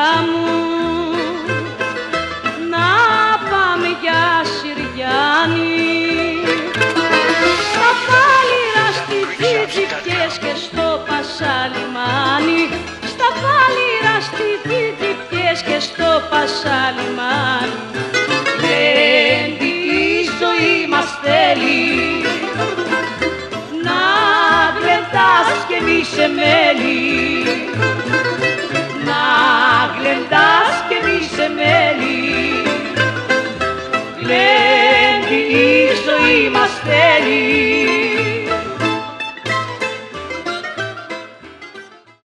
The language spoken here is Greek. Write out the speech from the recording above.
μου να πάμε για Συριάννη. Στα πάλιρα στη Τζιτζιπιές και στο Πασαλιμάνι, στα πάλιρα στη Τζιτζιπιές και στο Πασαλιμάνι. Λέντι η ζωή μας θέλει να γλεντάς και μη σε